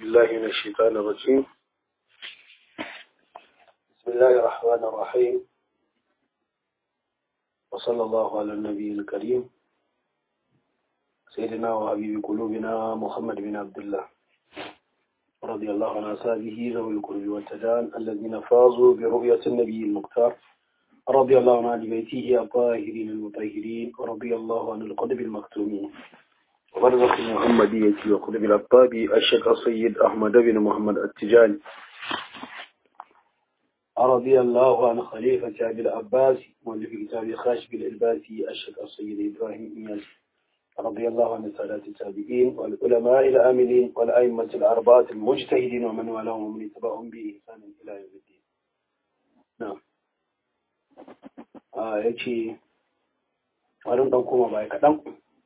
بالله من الشيطان الرجيم. بسم الله الرحمن الرحيم، وصلى الله على النبي الكريم سيدنا وحبيب قلوبنا محمد بن عبد الله رضي الله عن أصحابه ذوي القرب والتدان الذين فازوا برؤية النبي المختار، رضي الله عن أهل بيته الطاهرين المطهرين، ورضي الله عن القطب المختومين وبرزخ المحمدية وقطب الأقطاب الشيخ السيد أحمد بن محمد التجاني، رضي الله عن خليفة أبي العباس مؤلف كتاب خاشب الإلباسي الشيخ السيد إبراهيم إياس، رضي الله عن السادات التابعين والعلماء العاملين والأئمة الأربعة المجتهدين ومن والاهم ومن اتبعهم بإحسان إلى يوم الدين. نعم. يجي ولن تنكم باي كدان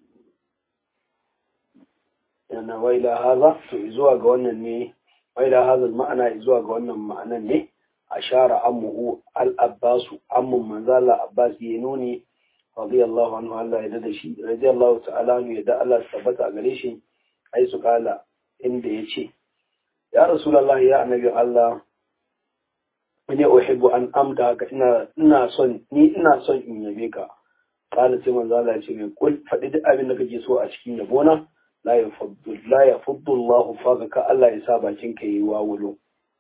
yana waila haza to zuwa ga wannan ne waila haza ma'ana zuwa ga wannan ma'anan ne ashara ammuhu al-abbas ammun manzala abbas ya nuni radiyallahu anhu Allah ya dada shi radiyallahu ta'ala anhu ya da Allah tabbata gare shi ai su kala inda yace ya rasulullahi ya annabi Allah ne uhibbu an amda ka ina son in yabe ka kala sai manzala ya ce mai kul fadi duk abin da kake so a cikin yabona la ya fuddu Allah faga ka Allah ya sa bakin ka yi wawulo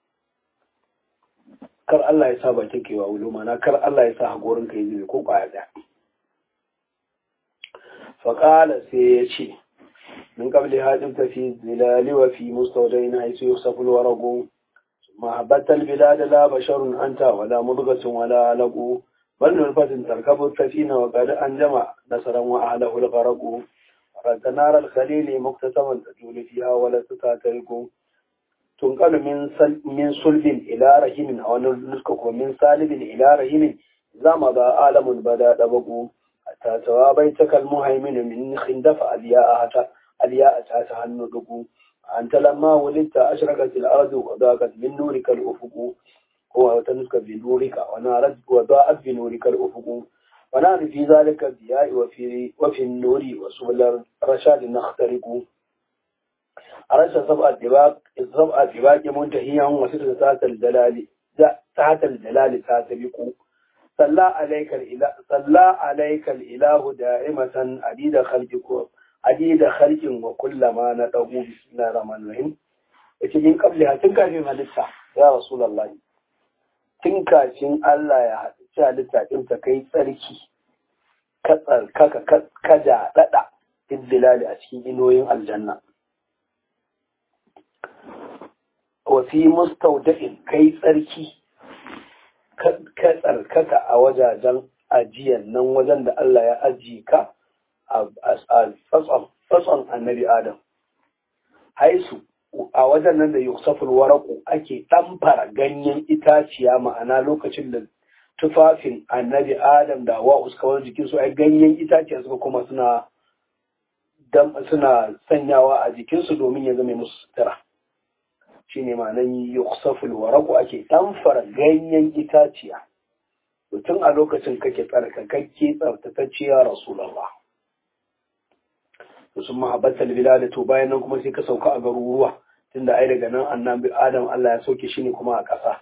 kar Allah ya sa bakin ka yi wawulo mana kar Allah ya sa hakorin ka yi zube ko kwaya da faqala sai ya ce min qabli hadin ta fi zilali wa fi mustawdain haythu yusafu alwaragu mahabbata albilad la basharun anta wala mudghatun wala alaqu bal nurfatin tarkabu safina wa qad anjama nasaran wa ahlahu algharaqu نار الخليل مكتسما تجول فيها ولا تتاترك تنقل من صلب إلى رحم أو نسكك من سالب إلى رحم إذا مضى عالم بدا دبق حتى سوى بيتك المهيمن من خندف ألياء تاتها الندق أنت لما ولدت أشرقت الأرض وضاقت من نورك الأفق وتنسك بنورك ونارت وضاءت بنورك الأفق ونحن في ذلك الضياء وفي النور وسبل الرشاد نخترق أرش سبع الدباق منتهيا وستة تحت الجلال تاتبق صلى عليك الإله دائمة عديد خلق وكل ما ندعو بسم الله الرحمن الرحيم من قبلها تنكاشين هلسة يا رسول الله تنكاشين الله يا حدث halitta ɗinta kai tsarki ka tsarkaka ka jaɗaɗa iddilali a cikin inoyin aljanna wa fi mustawda'in kai tsarki ka tsarkaka a wajajen ajiyar nan wajen da Allah ya ajiye ka a tsatson annabi Adam haisu a wajen nan da yusuful waraku ake ɗamfara ganyen itaciya ma'ana lokacin da tufafin annabi Adam da Hawwa suka wani jikinsu ai ganyen itace suka kuma suna sanyawa a jikinsu domin ya zama musu sutura shine ma'anan yukhsaful waraqu ake tamfara ganyen itaciya tun a lokacin kake tsarkakakke tsaftatacciya rasulullah to sun mahabbatal bilad to bayan nan kuma sai ka sauka a garuruwa tunda ai daga nan annabi Adam Allah ya sauke shi ne kuma a ƙasa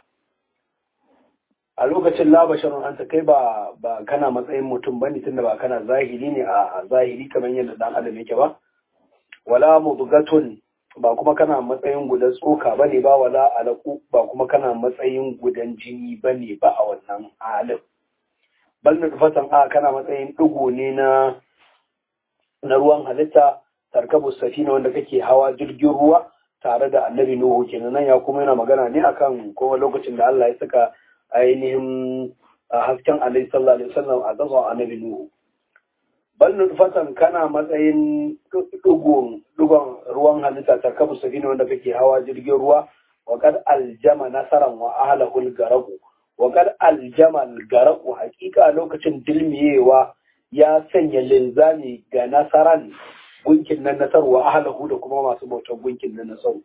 a lokacin labasharun an ta kai ba kana matsayin mutum ba ne tunda ba kana zahiri ne a zahiri kamar yadda dan adam yake ba wala mudgatun ba kuma kana matsayin gudan tsoka ba ne ba wala alaku ba kuma kana matsayin gudan jini ba ne ba a wannan halin bal nufatan kana matsayin digo ne na ruwan halitta tarkabu safina wanda kake hawa jirgin ruwa tare da annabi Nuhu kenan nan ya kuma yana magana ne akan kowa lokacin da Allah ya saka ainihin hasken alaihi sallallahu alaihi wasallam a gaban annabi Nuhu bal nufatan kana matsayin dugon ruwan halitta tarkabu safina wanda kake hawa jirgin ruwa wa qad aljama nasaran wa ahlahu algaraqu wa qad aljama algaraqu hakika lokacin dilmiyewa ya sanya linzami ga nasaran gunkin nan nasar wa ahlahu da kuma masu bautar gunkin nan nasaru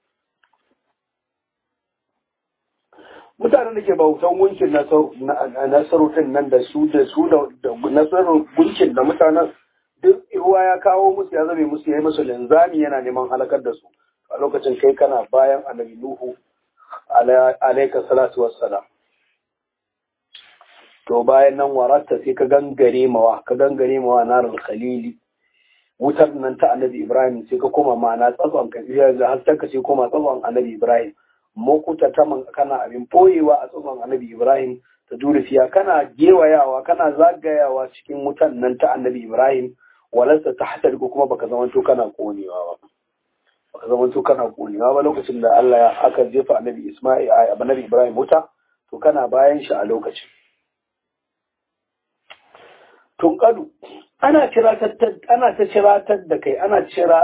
mutanen da ke bautan gunkin nasarutun nan da nasarar gunkin da mutanen duk ruwa ya kawo musu ya zame musu ya yi musu linzami yana neman halakar da su a lokacin kai kana bayan annabi Nuhu alayka salatu wassalam. To bayan nan waratta sai ka gangare mawa narar khalili, wutar nan ta annabi Ibrahim sai ka koma ma'ana tsatson ka da hasken ka sai koma tsatson annabi Ibrahim, mokuta ta man kana abin boyewa a tsatson annabi Ibrahim, ta dure fiya kana gewayawa kana zagayawa cikin wutan nan ta annabi Ibrahim, walasta ta hatariku kuma baka zamanto kana konewa ba lokacin da Allah ya aka jefa annabi annabi Ibrahim wuta, to kana bayan shi a lokacin. Tunkadu ana ta ciratar da kai, ana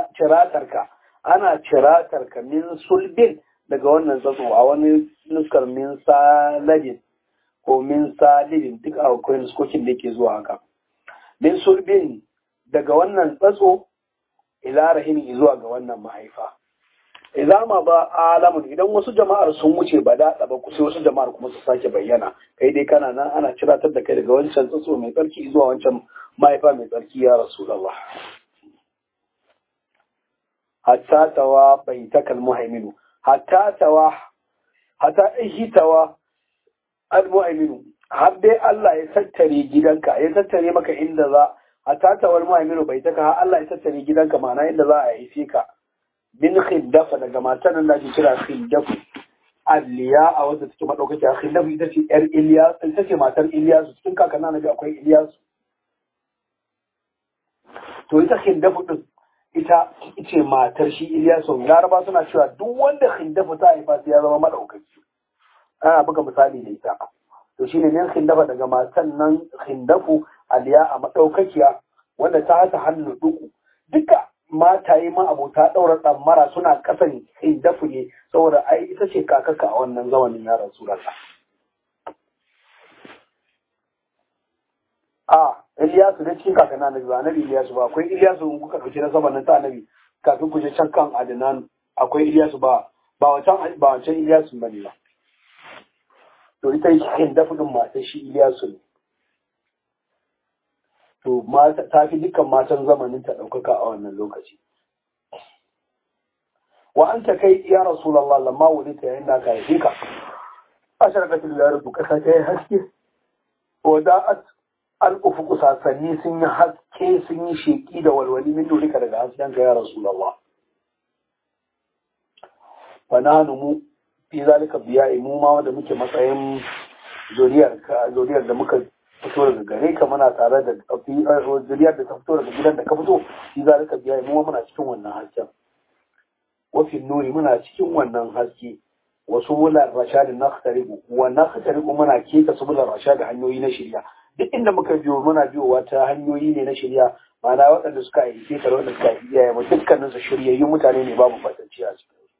ciratar ka min sulbin daga wannan tsatso, a wani nuskar min saladin ko min salibin, duk akwai nuskokin da ke zuwa haka. Min sulbin daga wannan tsatso ila rahimi zuwa ga wannan mahaifa. Idan ma ba alamun, idan wasu jama'ar sun wuce ba da ba sai wasu jama'ar kuma su sake bayyana, kai dai kana nan ana ciratar da kai daga wancan tsatso mai tsarki zuwa wancan mahaifa mai tsarki ya Rasulullah. Hatta tawa baitakal muhaiminu, hatta ihitawa al-muhaiminu, har dai Allah ya tattare gidanka, ya tattare maka inda hatta tawal muhaiminu baitaka, har Allah ya tattare gidanka, ma'ana inda za a haife ka. Bin khiddafa, daga matan da ake kira khiddafu alliya a wanda take madaukaki. Khiddafu ita ce yar Ilyas, ita ce matar Ilyasu, cikin kakanna nabi akwai Ilyasu. To ita khiddafu din ita ce matar shi Ilyasu. Laraba suna cewa duk wanda khiddafu ta haifa sai ya zama madaukaki, ana buga misali da ita. To shine ne khiddafa, daga matan nan khiddafu alliya a madaukakiya wanda ta hata hannu duku. Duka mataye ma abota ɗaura ɗammara suna ƙasan dafu ne, saboda ai ita ce kakaka a wannan zamanin ya Rasulullah. Iliyasu da cikin kakanna annabi ba annabi Iliyasu ba, akwai Iliyasu in kuka ɗauki na zamanin ta annabi kafin ku je can kan Adnan, akwai Iliyasu ba wancan Iliyasu bane ba. To ita yi dafu din matan shi Iliyasu ne. To ta fi dukkan matan zamanin ta ɗaukaka a wannan lokaci. Wa an ta kai ya Rasulallah lamma wuli ta yayin da aka haife ka. Asharakatul larabu kasa ta yi haske. Wada'at al-ufuku sasanni sun yi haske, sun yi sheki da walwali min durika daga hasken ka ya Rasulallah. Fa nahnu mu fi zalika biya'i, mu ma wanda muke matsayin zuriyar da muka fito daga gare ka, muna tare da zuriyar da ta fito daga gidan da ka fito, shi za ka biya mu muna cikin wannan hasken. Wafin nuri, muna cikin wannan haske. Wasu bulan rashadi nakhtariqu wa nakhtariqu, muna keta su bulan rashadi, hanyoyi na shirya. Duk inda muka biyo muna biyowa ta hanyoyi ne na shirya, ma'ana waɗanda suka yi keta da waɗanda suka yi iyaye mu dukkanin su shiryayyun mutane ne, babu fatanci a cikin su.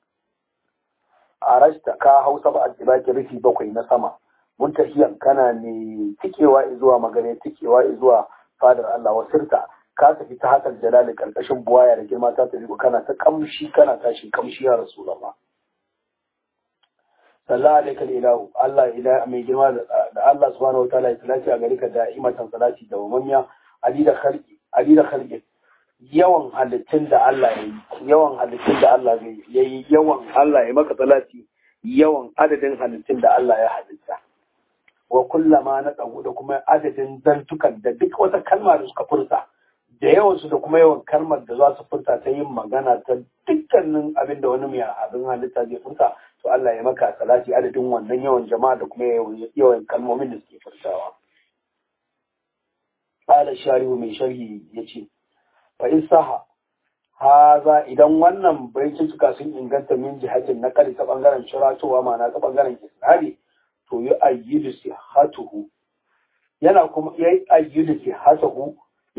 A rashta ka hausa ba a tsibaki rufi 7 na sama. Muntahiyan, kana ne tikewa zuwa magana, tikewa zuwa fadar Allah. Wasirta, ka tafi ta hakan jalali karkashin buwaya da girma ta tafi, kana ta kamshi, kana tashi kamshi ya Rasulullah. Sallallahu alaihi wa ilahu, Allah ila mai girma da Allah subhanahu wa ta'ala ya salati a gare ka da'imatan salati da wamamiya adida khalqi, yawan halittun da Allah ya yi, yawan Allah ya maka salati, yawan adadin halittun da Allah ya halitta. Wa kullama na ɗagu, da kuma adadin zantukan da duk wata kalma da suka furta, da yawansu da kuma yawan kalmar da za su furta ta yin magana ta dukkanin abin da wani mai abin halitta zai furta, to Allah ya maka salati adadin wannan yawan jama'a da kuma yawan kalmomin da suke furtawa. Qala shari'u, mai sharhi yace, fa in saha haza, idan wannan baituka sun inganta min jihatin na kali ta bangaren shiratowa, ma'ana ta bangaren isnadi, to yi ayyudu sihatuhu, yana kuma yayi ayyudu sihatuhu,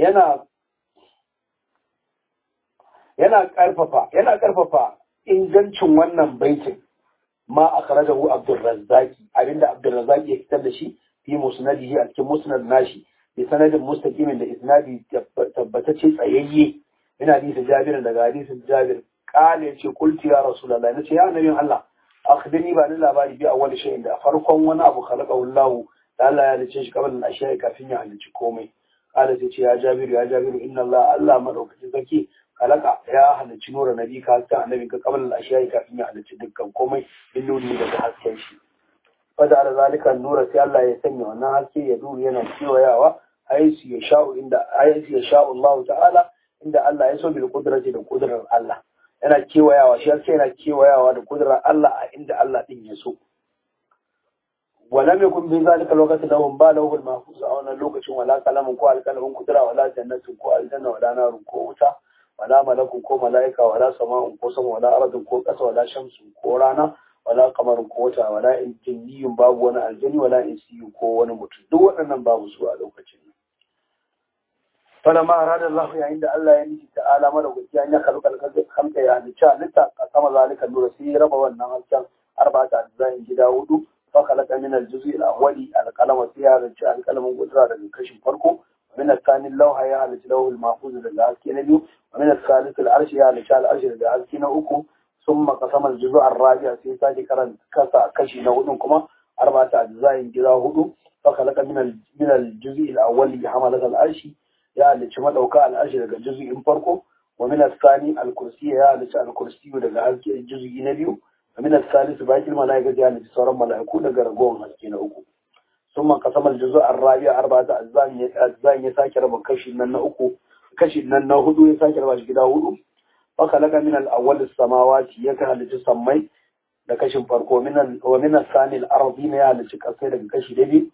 yana karfafa ingancin wannan baitin ma akhrajahu Abdurrazzaqi, abinda Abdurrazzaqi ya fitar da shi fi musnadihi, a cikin musnad nashi, bi sanadin mustaqimin, da isnadi tabbatacce tsayayye. Ina hadisi Jabir, daga hadisin Jabir, kale yace qultu ya Rasulullah, nace ya annabin Allah, akhbirni ba ni labari bi awwal shay'in, da farkon wani abu khalaqahu Allah, da Allah ya halice shi kabal al-ashiya, kafin ya halici komai. Kale sai ce ya Jabiru, inna Allah madaukakin sarki kalaka ya halicci nura nabi ka hasken annabi ka qabla al-ashiya kafin ya halicci dukkan komai in nuri daga hasken shi fada da zalika nura sai Allah ya sanya wannan haske ya duru yana kewayawa aisu ya sha'u Allah ta'ala inda Allah ya so bil qudrati da kudrar Allah yana kewayawa shi haske yana kewayawa da kudrar Allah a inda Allah din ya so ولم يكن في ذلك الوقت لهم باله المحفوظ أو أن اللوكة ولا كلام كو الكلام قدرة ولا جنة كو الجنة ولا نار كو وتا ولا ملك كو ملائكة ولا سماء كو سماء ولا أرض كو قص ولا شمس كو رانا ولا قمر كو وتا ولا جني باب ولا الجني ولا إنسي كو ولا متر دو أن باب سوى لوكة فلما أراد الله عند الله يعني تعالى مرة يعني خلق الخلق يعني شاء لتا قسم ذلك النور سيرا والنهار كان 4 أجزاء جدا ودو فخلق من الجزء الأولي القلم سيارة القلم قدرة للكشف فرقه ومن الثاني اللوحة يهالة له المحفوظ للعسكي نبيه ومن الثالث العرش يهالة العرش للعسكي نوكو ثم قسم الجزء الرابع سيساجي كرن كسا كشي نوكما 4 أجزاء جدا هدو فخلق من الجزء الأولي حملة العرش يهالة مدوكا العرش للجزء فرقه ومن الثاني الكرسي يهالة الكرسي للعسكي الجزء نبيه ومن الثالث باقي الملائكة يعني بصورة ملائكة لقرقون هسكين أكو ثم قسم الجزء الرابع 4 أجزاء يساكر بكشي لنا أكو كشي لنا هدو يساكر باش كده هدو فخلق من الأول السماوات يكهل تسمي لكشي فرقو ومن الثاني الأرضين يعني تكسر لكشي لبي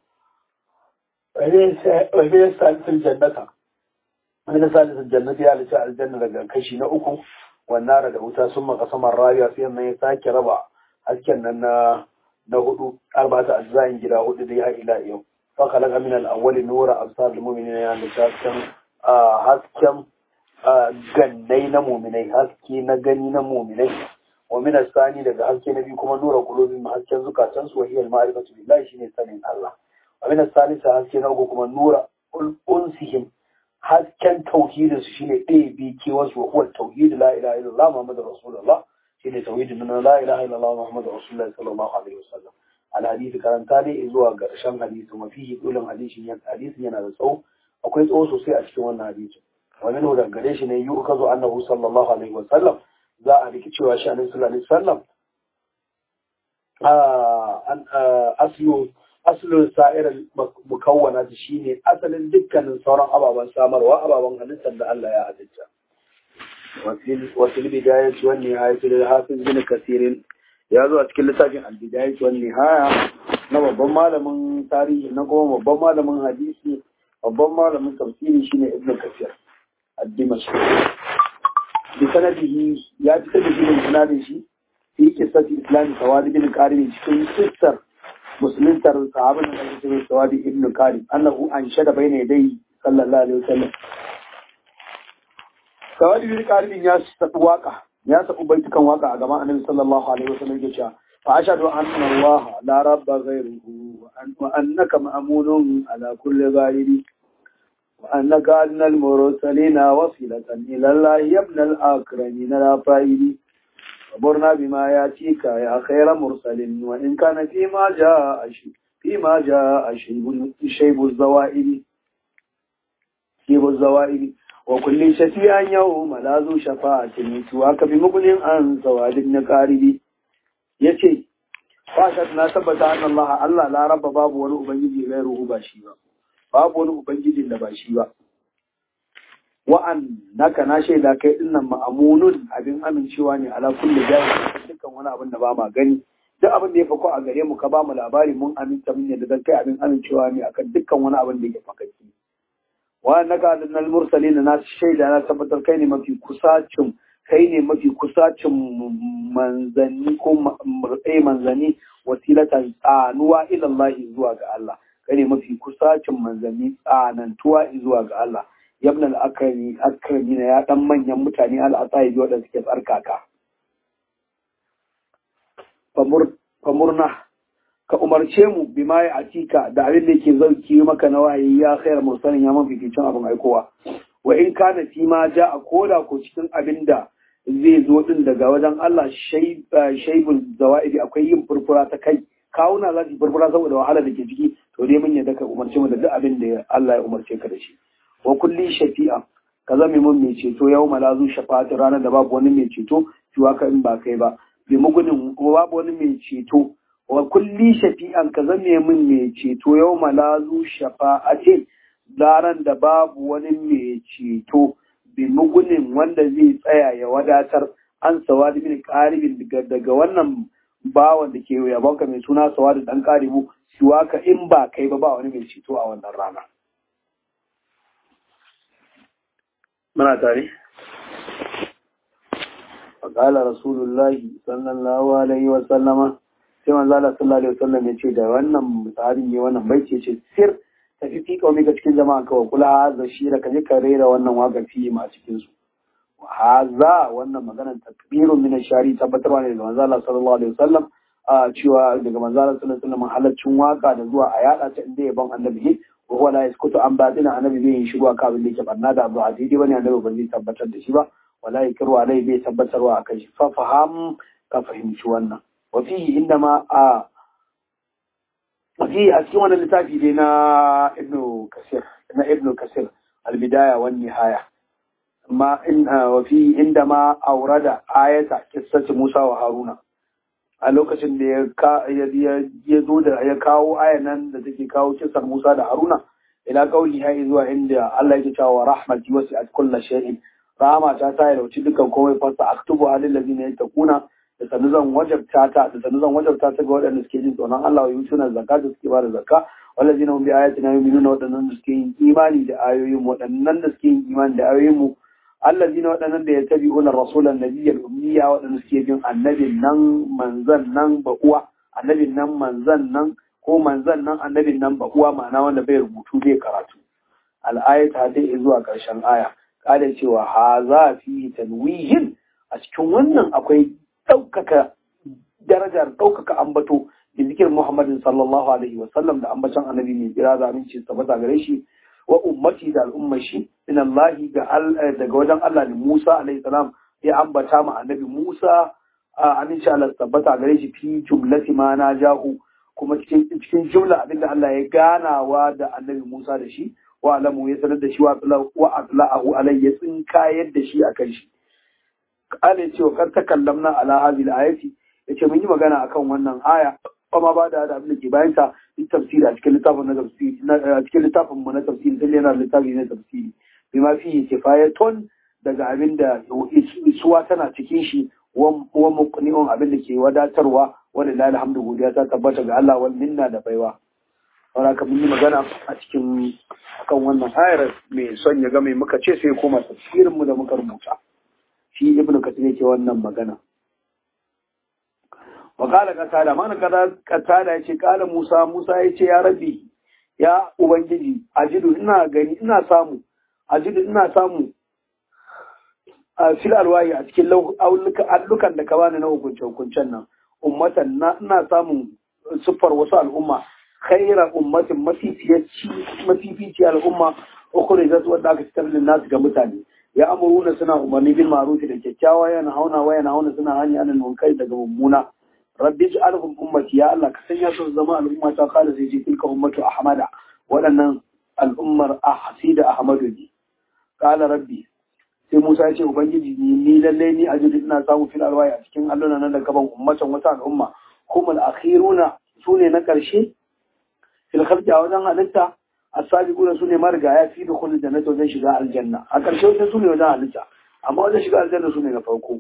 ومن الثالث الجنة ومن الثالث الجنة يعني الجنة لكشي نأكو والنار da wuta sun makasamar rariya sai nan ya sake raba hasken nan na hudu 4 ajzain gida hudu da ya ila yau fa khalaqa min al-awwal nura absar al-mu'minina ya hasken gannai na mu'minai haske na gani na mu'minai wa min as-sani daga haske na biyu kuma nura qulubin hasken zukatan su wahiyal ma'rifatu billahi shine sanin Allah wa min as-salisa haske na uku kuma nura unsihim hasken tauhidin su shine ɗaya kewarsu wa huwa tauhid la ilaha illallah muhammadur rasulullah shine tauhidin na la ilaha illallah muhammadur rasulullah sallallahu alaihi wasallam al hadisi karanta ne zuwa ga ƙarshen hadisi mafihi dulun hadisin yana da tsawo akwai tsawo sosai a cikin wannan hadisi wannan da gare shi ne yukazu annahu sallallahu alaihi wasallam za a riki cewa shi annabi sallallahu alaihi wasallam asalin sa'irar mukawwana ta shi ne asalin dukkanin sauran ababen samarwa ababen halittar da Allah ya halitta. Wasu bidaya ci wani haya su da hafiz bin kasirin ya zo a cikin littafin albidaya ci wani haya na babban malamin tarihi na kuma babban malamin hadisi babban malamin tafsiri shi ne ibn kasir addimashi. Bi sanadihi ya fitar da shi da sanadin shi fi kisati islami tawali bin karimi cikin kistar مسلم تر صحابة النبي سوادي ابن كارم أنه أنشد بين يديه صلى الله عليه وسلم سوادي ابن كارم ياس واقع ياس أبيت كان واقع جماعة النبي صلى الله عليه وسلم جشا فأشهد أن الله لا رب غيره وأنك مأمون على كل غير وأنك أن المرسلين وصلة إلى الله يا ابن الأكرمين لا فائد أمرنا بما يأتيك يا خير مرسل وإن كان فيما جاء شيب الزوائد وكل شفيع يوم لا ذو شفاعة سواك بمغن عن سواد النقارب يتي فاشتنا ثبت أن الله لا رب باب ولو أبنجي غيره باشيبا باب ولو أبنجي لباشيبا wa'annaka na shaida kai dinnan ma'amunun abin amincewa ne ala kulli jahil dukkan wani abin da ba ma gani duk abin da ya fako a gare mu ka ba mu labari mun aminta mun yadda kai abin amincewa ne akan dukkan wani abin da ya fakaki wa'annaka annal mursalin na shaida na tabbatar kai ne mafi kusacin manzanni ko manzanni wasilatan tsanuwa ila Allah zuwa ga Allah kai ne mafi kusacin manzanni tsanantuwa zuwa ga Allah yabna al'akari na ya ɗan manyan mutane al'asai biyu waɗanda suke tsarkaka. Famurna, ka umarce mu bi ma ya atika da abin da yake zauki maka na wahayi ya khayar mursalin ya mafificin abin aikowa. Wa in kana fi ma ja a koda ko cikin abin da zai zo din daga wajen Allah shaibul zawa'idi akwai yin furfura ta kai kawuna za su furfura saboda wahala da ke ciki to dai mun yadda ka umarce mu da duk abin da Allah ya umarce ka da shi. wa kulli shafi'a ka zame mun mai ceto yau malazu shafa'atin ranar da babu wani mai ceto cewa ka in ba kai ba bi mugunin babu wani mai ceto wa kulli shafi'an ka zame mun mai ceto yau malazu shafa'atin ranar da babu wani mai ceto bi mugunin wanda zai tsaya ya wadatar an sawadi min qaribin daga wannan bawan da ke yabonka mai suna sawadi dan qaribu cewa ka in ba kai ba wani mai ceto a wannan rana. muna tare faƙala rasulullahi sallallahu alaihi wa sallama sai manzo Allah sallallahu alaihi wa sallam ya ce da wannan sahabin ne wannan bai ce sir tafi fi kawai ga cikin jama'a kawai kula haza shi da kaje ka rera wannan waka fi ma cikin su haza wannan maganar takbirun min shari tabbatarwa ne daga manzo Allah sallallahu alaihi wa sallam cewa daga manzo Allah sallallahu alaihi wa sallam halaccin waka da zuwa a yada ta inda yaban annabi وهو لا يسكت عن باطنا النبي بي شغوا كابن ليك برنا da Abu Hadidi bane annabi ban zai tabbatar da shi ba wala yakru alai bai tabbatarwa akan shi fa faham ka fahimci wannan wa fi indama a cikin wannan littafi dai na Ibn Kasir al-Bidaya wan Nihaya amma wa fi indama aurada ayata qissati Musa wa Haruna a lokacin da ya zo da ya kawo ayan nan da take kawo kisan Musa da Haruna ila kauli har zuwa inda Allah yake cewa rahmati wasi'at kulli shay'in rahama ta ta yauci dukan komai fasa aktubu alil ladina yattaquna da sanu zan wajabta ta ga waɗanda suke jin tsoron Allah wa yutuna zakata suke ba da zakka wallazina hum bi ayatina yu'minuna waɗannan da suke yin imani da ayoyin mu allazina waɗannan da ya tabi unar rasulan nabiyyar ummiya waɗanda suke bin annabin nan manzan nan ba'uwa annabin nan manzan nan ko manzan nan annabin nan ba'uwa ma'ana wanda bai rubutu bai karatu al'ayata dai zuwa ƙarshen aya kada cewa haza fi tanwihin a cikin wannan akwai ɗaukaka darajar ɗaukaka ambato da zikir Muhammadin sallallahu alaihi wa sallam da ambacin annabi mai jira da aminci tabbata gare shi wa ummati da al'ummar shi min Allah daga wajen Allah ne Musa alaihi salam ya ambata ma annabi Musa aminci Allah tabbata gare shi fi jumlati ma na jahu kuma cikin jumla abinda Allah ya ganawa da annabi Musa da shi wa alamu ya sanar da shi wa atla'ahu alai ya tsinkayar da shi akan shi kana cewa kar takallamna ala hadhihi al-ayati yace mun yi magana akan wannan aya kuma ba da abin da ke bayan ta tafsiri a cikin littafin na tafsiri a cikin littafin mu na tafsiri sai yana littafi na tafsiri bima fi kifayatun daga abin da isuwa tana cikin shi wa muqni'un abin da ke wadatarwa wanda la alhamdu godiya ta tabbata ga Allah wal minna da baiwa wala ka mun yi magana a cikin akan wannan ayar mai son ya ga mai muka ce sai koma tafsirin mu da muka rubuta shi ibnu kathir yake wannan magana wakala katada mana katada yace kala Musa yace ya rabbi ya ubangiji ajidu ina samu a fil alwahi a cikin allukan da ka bani na hukuncen nan ummatan ina samun siffar wasu al'umma khairar ummatin mafifici al'umma ukhrijat wadda aka fitar da nasu ga mutane ya amuruna suna umarni bil ma'ruf da kyakkyawa yana hauna suna hani anil munkar daga mummuna rabbi ij'alhum ummati ya Allah ka sanya su zama al'umma ta kala sai ce tilka ummatu ahmada waɗannan al'ummar ahsida ahmadu ne kala rabbi sai Musa ya ce ubangiji ni lalle ni ajidu ina samu fil alwaya a cikin alluna nan da gaban ummatan wata al'umma humul akhiruna sune na karshe fil khalqi a wajen halitta as-sabiquna sune marigaya fi dukhul jannati wajen shiga aljanna a karshe wajen sune wajen halitta amma wajen shiga aljanna sune na farko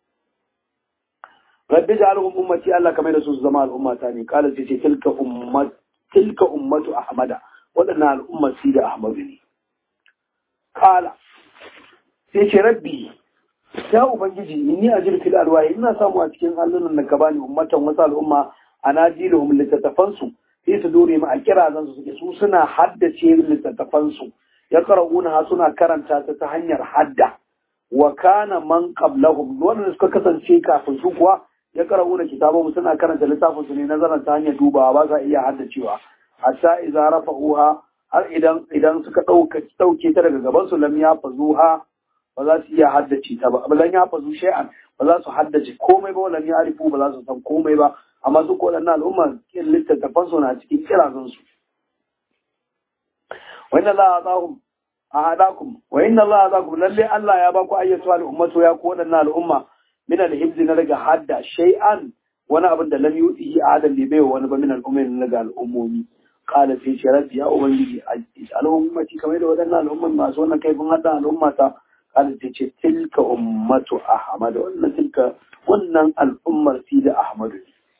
rabbi ja'alhum ummati Allah kamar da su zama al'ummata ne kala sai ce tilka ummatu ahmada wadannan al'ummati da ahmadu ne kala sai ce rabbi ya ubangiji inni ajir fil alwahi ina samu a cikin hallunan da ka bani ummatan wasu al'umma anajiluhum littattafansu sai su dore mu a kirazan su suke su suna haddace littattafansu ya qara'una suna karanta ta hanyar hadda wa kana man qablahum wanda suka kasance kafin su kuwa ya qara'una kitabahu suna karanta littafin su ne nazaran ta hanyar dubawa ba za iya haddacewa hatta idza rafa'uha har idan suka dauke ta daga gaban su lam yafazuha ba za su iya haddace ta ba lam yafazu shay'an ba za su haddace komai ba lam ya'rifu ba za su san komai ba amma su kodannan al'umma cikin littattafan su na cikin kirazan su wannan la azahum ahadakum wa inna Allah azakum lalle Allah ya baku ayyatu al-ummatu ya ku wadannan al'umma min al-hibz na daga hadda shay'an wani abin da lam yuti ahadan bai bai wani ba min al-ummi na daga al'ummomi qala fi sharati ya ubangiji al-ummati kamar da wadannan al'umman masu wannan kai kun hadda al'ummata qala ta ce tilka ummatu ahmad wannan al'ummar fi da ahmadu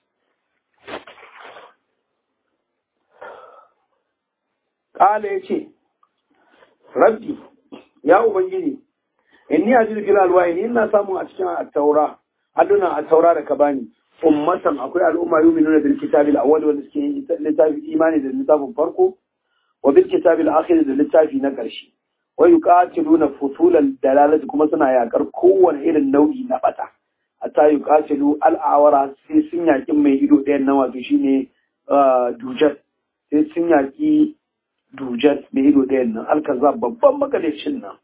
qala yace rabbi ya ubangiji inni ajidu fil alwahi ina samu a cikin at-taura alluna at-taura da ka bani ummatan akwai al'umma yu'minuna bil kitabil awwal wanda suke yin littafi imani da littafin farko wa bil kitabil akhir da littafi na karshe wa yuqatiluna futulal dalalati kuma suna yakar kowane irin nau'i na bata hatta yuqatilu al-awara sai sun yaki mai ido ɗayan nan wato shine dujal sai sun yaki dujal mai ido ɗayan nan alkaza babban magadacin nan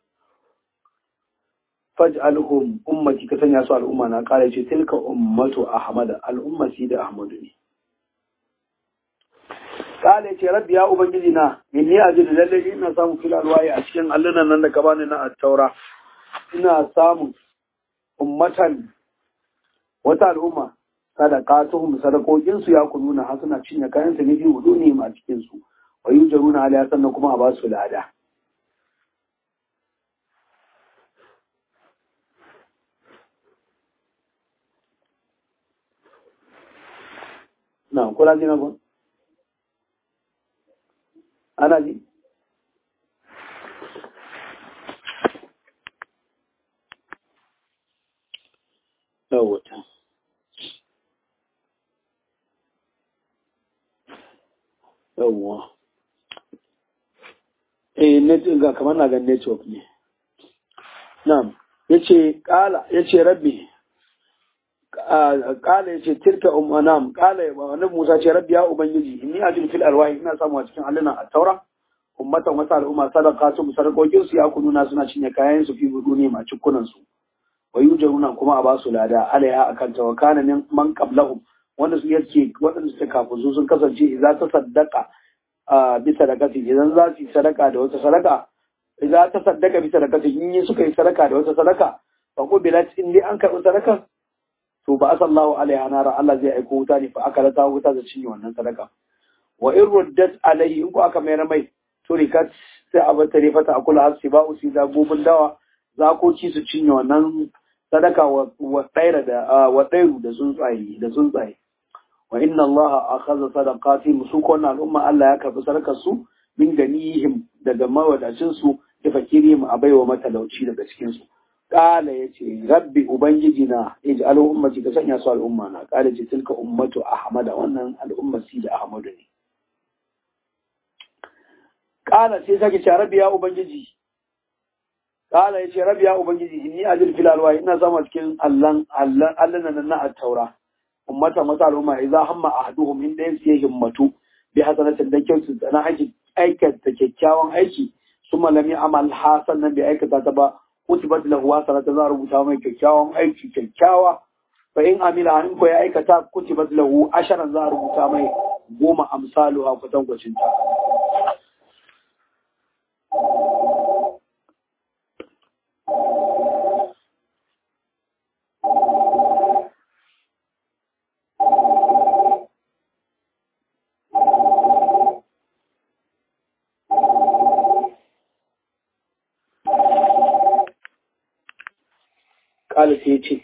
faj'alhum ummati ka sanya su al'umma na kare ce tilka ummatu ahmad al'ummati da ahmadu ne kale ce rabbi ya ubangiji na inni ajidu lalle ina samu fil alwahi a cikin allunan nan da ka bani na at-taura ina samu ummatan wata al'umma sadaqatuhum sadaqokin su ya kununa har suna cinye kayan su ne bi wudu ne a cikin su wa yujaruna alaiha sannan kuma a ba su lada na kula ji na ko ana ji yawata yawwa net ga kamar na ga network ne na'am yace rabbi kala yace tilka ummanam kala wannan Musa ce rabbi ya ubangiji inni ajil fil arwahi ina samu a cikin alluna at-taura ummatan wata al'umma sadaqatu sadaqokin su ya kununa suna cinye kayan su fi buduni ma cikunan su wa yujaruna kuma a basu lada alaiha akan tawakkana min man qablahum wanda su yake wadanda suka kafin sun kasance idza ta saddaqa bi sadaqati idan za su yi sadaka da wata sadaka idza ta saddaqa bi sadaqati in suka yi sadaka da wata sadaka fa qubilat in dai an karbi sadaka to ba asallahu alaiha nara Allah zai aiko wuta ne fa aka ta wuta da cinye wannan sadaka wa in ruddat alaihi in ko aka mayar mai to rikat sai a bar tare fata akula hasiba usi da gobin dawa zakoci su cinye wannan sadaka wa tsaira da wa tsairu da tsuntsaye wa inna Allah akhadha sadaqati musukun al'umma Allah ya karbi sadakar su min ganihim daga mawadacin su da fakirihim a baiwa matalauci daga cikin su kala yace rabbi ubangiji na ij'al ummati ka sanya su al'umma na kala ce tilka ummatu ahmada wannan al'umma si da ahmadu ne kala sai sake ce rabbi ya ubangiji kala yace rabbi ya ubangiji inni ajil fil alwahi ina zama cikin Allah nan na at-taura ummata mata al'umma idza hamma ahaduhum inda yake himmatu bi hasanatin da kyau su na aikata kyakkyawan aiki summa lam ya'mal hasanan bi aikata ta ba kutibat lahu hasanatan za rubuta mai kyakkyawan aiki kyakkyawa fa in amila in ko ya aikata kutibat lahu asharan za rubuta mai 10 amsalu a kwatankwacin ta kala sai ce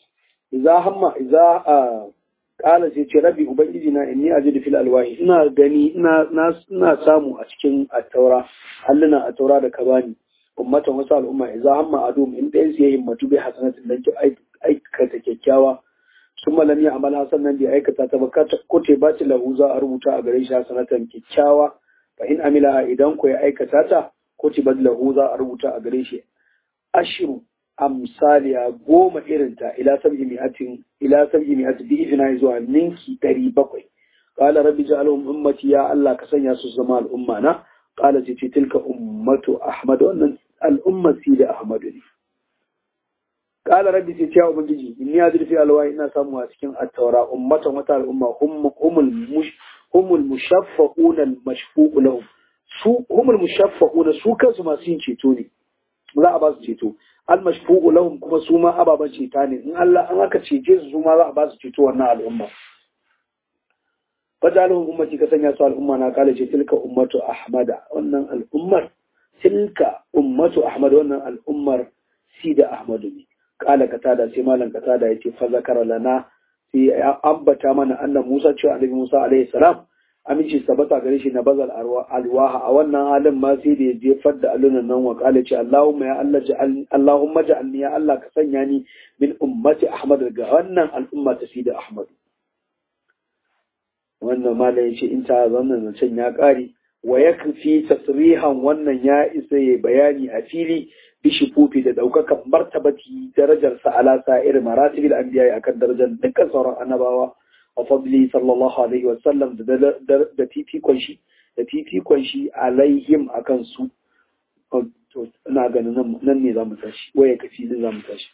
kala sai ce rabbi ubangiji na inni ajidu fil alwahi ina gani ina samu a cikin at-taura alluna at-taura da kabani ummatan wasu al'umma idza hamma adum in dai sai himmatu bi hasanatin dan ki aikata kyakkyawa kuma lam ya'mal hasanan bi aikata ta bakata kote ba lahu za a rubuta a gare shi hasanatan kyakkyawa fa in amila idan ko ya aikata ta kote ba lahu za a rubuta a gare shi ashru amsaliya 10 irinta ila 700 bi izina zuwa ninki 700 qala rabbi ja'alhum ummati ya Allah ka sanya su zama al'umma na qala ce tilka ummatu ahmad wannan al'ummati da ahmad ne qala rabbi ce ya ubangiji inni ajidu fi alwahi ina samu a cikin at-taura ummatan wata al'umma humul mushaffaquna al-mashfu'u lahum su humul mushaffa'una su kansu masu yin ceto ne za a ba su ceto al mashfu'u lahum kuma su ma ababan ceta ne in Allah an aka cece su ma za a ba su ceto wannan al'umma fajalun ummati ka sanya su al'umma na kala ce tilka ummatu ahmada wannan al'ummar tilka ummatu ahmad wannan al'ummar sida ahmadu ne kala katada sai malam katada yace fa zakara lana sai ya ambata mana annabi Musa cewa annabi Musa alaihi salam aminci sabata gare shi na bazal alwaha a wannan halin ma sai da ya jefar da alunan nan wa kala ce Allahumma ya Allah Allahumma ja'alni ya Allah ka sanya ni min ummati ahmad ga wannan al'umma ta sida ahmad wannan malam yace in ta zannan zancen ya kare wa yakfi tasrihan wannan ya isa ya bayani a fili bishifufi da daukakan martabati darajar sa ala sa'ir maratibil anbiya akan darajar dukkan sauran annabawa wa fadli sallallahu alaihi wa sallam da titikon shi alaihim akan su to ina ganin nan ne zamu tashi waya kafi din zamu tashi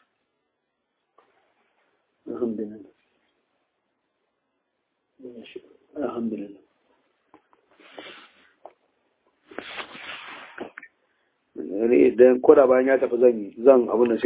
alhamdulillah idan koda bayan ya tafi zan abin da